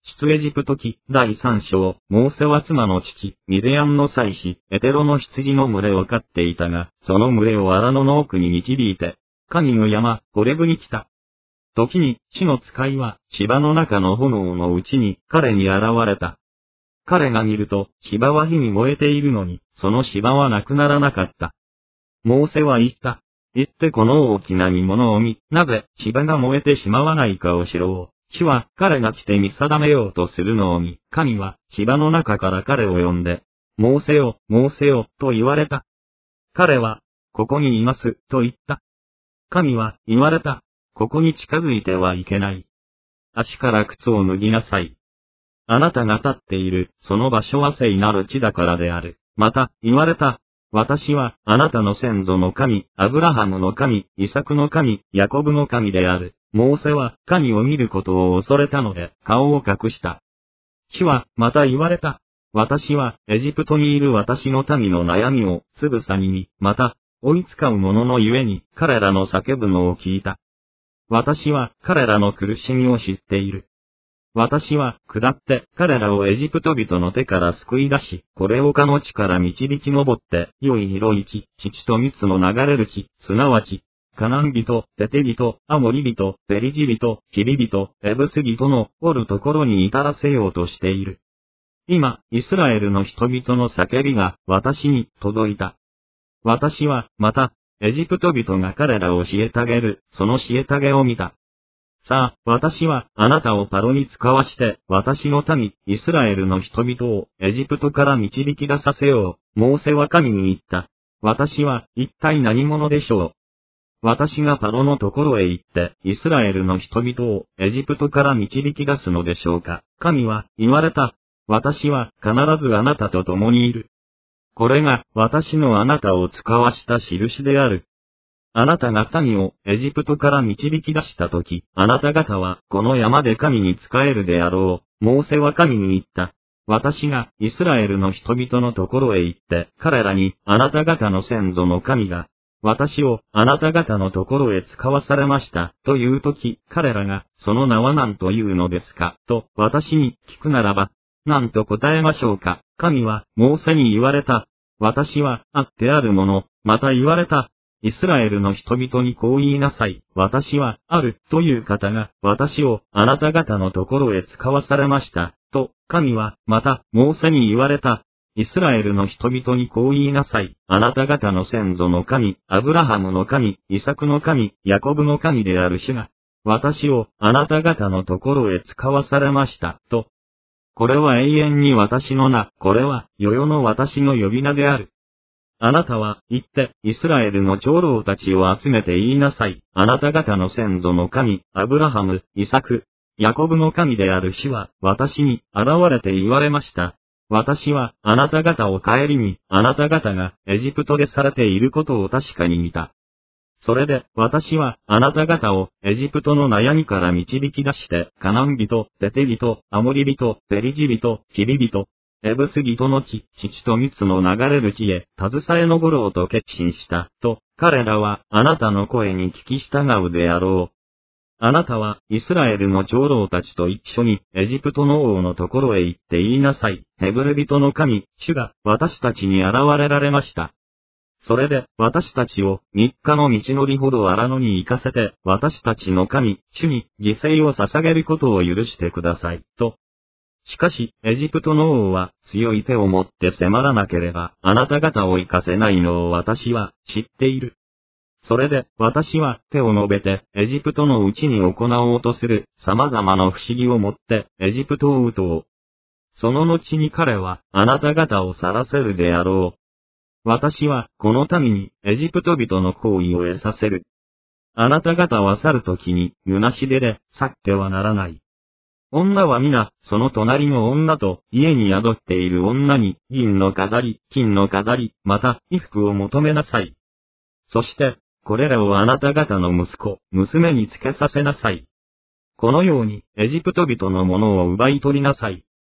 出エジプト記第3章、モーセは妻の父、ミディアンの妻子、エテロの羊の群れを飼っていたが、その群れを荒野の奥に導いて、神の山、ホレブに来た。時に、主の使いは、芝の中の炎のうちに、彼に現れた。彼が見ると、芝は火に燃えているのに、その芝はなくならなかった。モーセは言った。言ってこの大きな見物を見、なぜ芝が燃えてしまわないかを知ろう。主は彼が来て見定めようとするのを見、神は芝の中から彼を呼んで、モーセよ、モーセよ、と言われた。彼は、ここにいます、と言った。神は言われた。ここに近づいてはいけない。足から靴を脱ぎなさい。あなたが立っている、その場所は聖なる地だからである。また、言われた。私は、あなたの先祖の神、アブラハムの神、イサクの神、ヤコブの神である。モーセは、神を見ることを恐れたので、顔を隠した。主は、また言われた。私は、エジプトにいる私の民の悩みを、つぶさに見、また、追いつかう者のゆえに、彼らの叫ぶのを聞いた。私は、彼らの苦しみを知っている。私は、下って、彼らをエジプト人の手から救い出し、これをかの地から導き上って、良い広い地、乳と蜜の流れる地、すなわち、カナン人、テテ人、アモリ人、ペリジ人、ヒビ人、エブス人の、おるところに至らせようとしている。今、イスラエルの人々の叫びが、私に届いた。私は、また、エジプト人が彼らを虐げる、その虐げを見た。さあ、私は、あなたをパロに使わして、私の民、イスラエルの人々を、エジプトから導き出させよう。モーセは神に言った。私は、一体何者でしょう。私がパロのところへ行って、イスラエルの人々を、エジプトから導き出すのでしょうか。神は、言われた。私は、必ずあなたと共にいる。これが、私のあなたを使わした印である。あなたが民をエジプトから導き出したとき、あなた方はこの山で神に仕えるであろう。モーセは神に言った。私がイスラエルの人々のところへ行って、彼らにあなた方の先祖の神が、私をあなた方のところへ使わされました、というとき、彼らが、その名は何というのですか、と私に聞くならば、何と答えましょうか。神はモーセに言われた。私はあってあるもの、また言われた。イスラエルの人々にこう言いなさい。私は、ある、という方が、私を、あなた方のところへ使わされました。と、神は、また、モーセに言われた。イスラエルの人々にこう言いなさい。あなた方の先祖の神、アブラハムの神、イサクの神、ヤコブの神である主が、私を、あなた方のところへ使わされました。と。これは永遠に私の名、これは、世々の私の呼び名である。あなたは、行って、イスラエルの長老たちを集めて言いなさい。あなた方の先祖の神、アブラハム、イサク、ヤコブの神である主は、私に、現れて言われました。私は、あなた方を顧み、あなた方が、エジプトでされていることを確かに見た。それで、私は、あなた方を、エジプトの悩みから導き出して、カナン人、テテ人、アモリ人、ペリジ人、ヒビ人、エブス人の地、乳と蜜の流れる地へ、携え登ろうと決心した、と、彼らは、あなたの声に聞き従うであろう。あなたは、イスラエルの長老たちと一緒に、エジプトの王のところへ行って言いなさい。ヘブル人の神、主が、私たちに現れられました。それで、私たちを、3日の道のりほど荒野に行かせて、私たちの神、主に、犠牲を捧げることを許してください、と。しかし、エジプトの王は、強い手を持って迫らなければ、あなた方を行かせないのを私は、知っている。それで、私は、手を述べて、エジプトのうちに行おうとする、様々な不思議をもって、エジプトを討とう。その後に彼は、あなた方を晒せるであろう。私は、この民に、エジプト人の行為を得させる。あなた方は去るときに、虚し手で、去ってはならない。女は皆、その隣の女と、家に宿っている女に、銀の飾り、金の飾り、また、衣服を求めなさい。そして、これらをあなた方の息子、娘につけさせなさい。このように、エジプト人のものを奪い取りなさい。